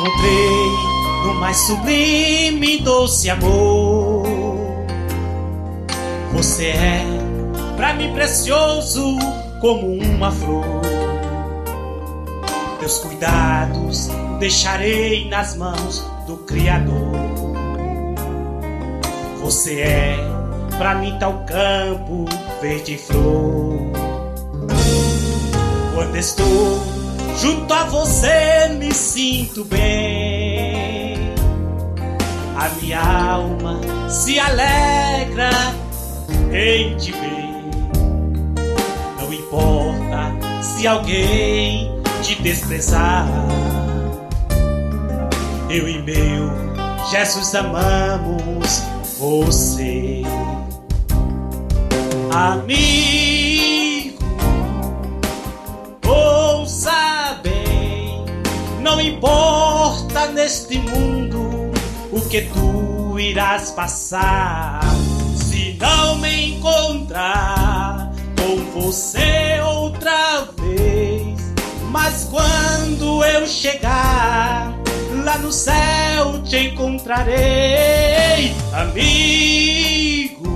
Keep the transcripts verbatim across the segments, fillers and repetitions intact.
encontrei no mais sublime e doce amor. Você é pra mim precioso como uma flor. Teus cuidados deixarei nas mãos do Criador. Você é pra mim tal campo verde flor. Quando estou junto a você me sinto bem. A minha alma se alegra em te ver. Não importa se alguém te desprezar. Eu e meu Jesus amamos você. Amigo, ouça bem. Não importa neste mundo o que tu irás passar, se não me encontrar com você outra vez. Mas quando eu chegar lá no céu te encontrarei. Amigo,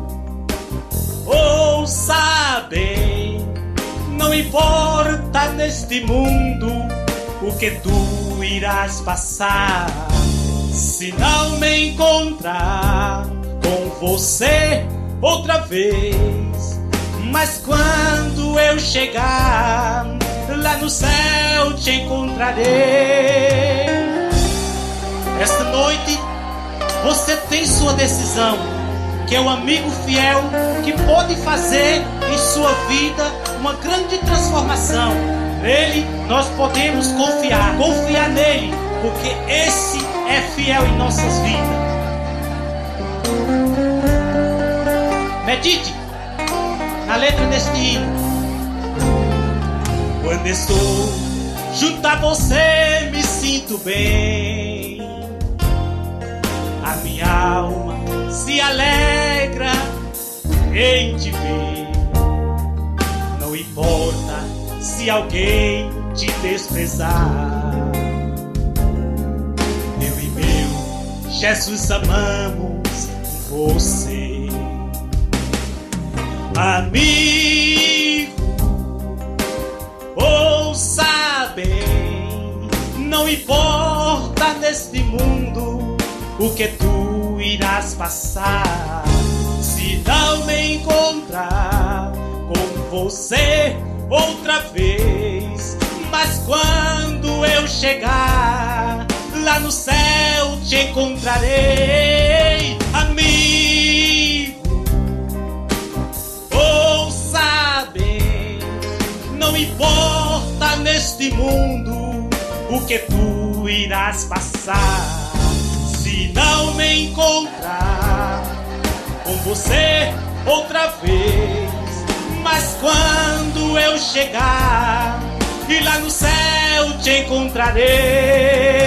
ouça bem. Não importa neste mundo o que tu irás passar, se não me encontrar com você outra vez. Mas quando eu chegar lá no céu te encontrarei. Esta noite você tem sua decisão, que é o amigo fiel que pode fazer em sua vida uma grande transformação. Nele nós podemos confiar, confiar nele, porque esse é fiel em nossas vidas. Medite na letra deste hino. Quando estou junto a você me sinto bem. A minha alma se alegra em te ver. Não importa se alguém te desprezar. Eu e meu Jesus amamos você. Amigo, ouça bem. Não importa neste mundo o que tu irás passar, se não me encontrar com você outra vez. Mas quando eu chegar lá no céu te encontrarei. Amigo, ouça bem. Não importa neste mundo o que tu irás passar, se não me encontrar com você outra vez. Mas quando eu chegar e lá no céu te encontrarei.